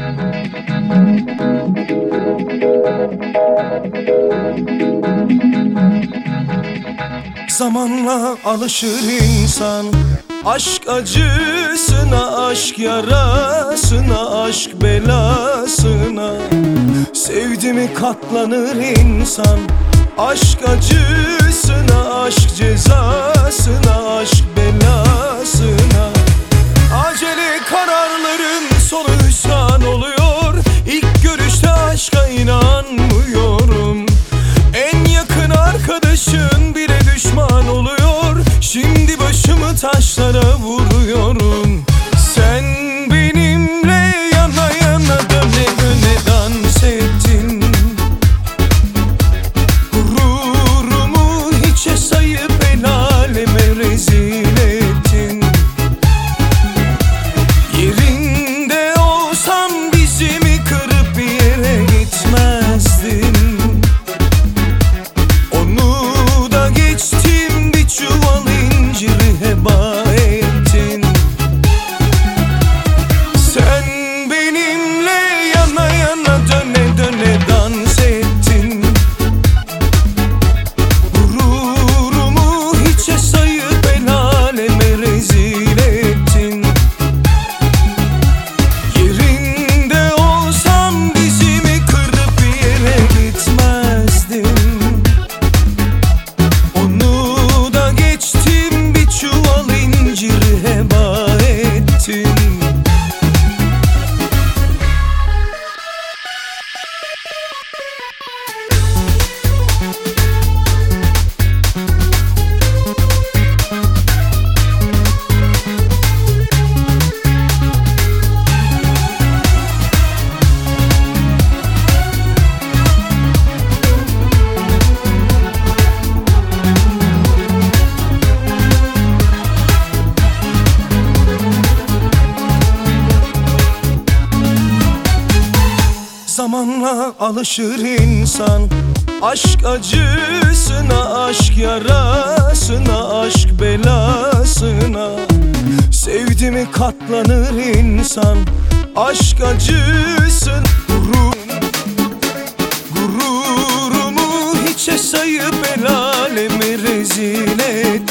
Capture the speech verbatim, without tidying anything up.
Zamanla alışır insan aşk acısına, aşk yarasına, aşk belasına. Sevdi mi katlanır insan aşk acısına, aşk cezasına, aşk belasına. Acele kararların sonu hüsran oluyor. İlk görüşte aşka inanmıyorum. En yakın arkadaşın bile düşman oluyor. Şimdi başımı taşlara vuruyorum. Sen benimle yana yana döne döne dans ettin. Gururumu hiçe sayıp el aleme rezil ettin. Yerinde olsam dizimi kırıp bir yere gitmezdin. Onu da geçtim, bir çuval inciri heba ettin. Sen benimle yana yana döne döne dans ettin. Gururumu hiçe sayıp el aleme rezil ettin. Yerinde olsam dizimi kırıp bir yere gitmezdim. Onu da geçtim, bir çuval inciri heba ettin. Zamanla alışır insan aşk acısına, aşk yarasına, aşk belasına. Sevdi mi katlanır insan aşk acısın. Gurur, gururumu hiçe sayıp el alemi rezil et.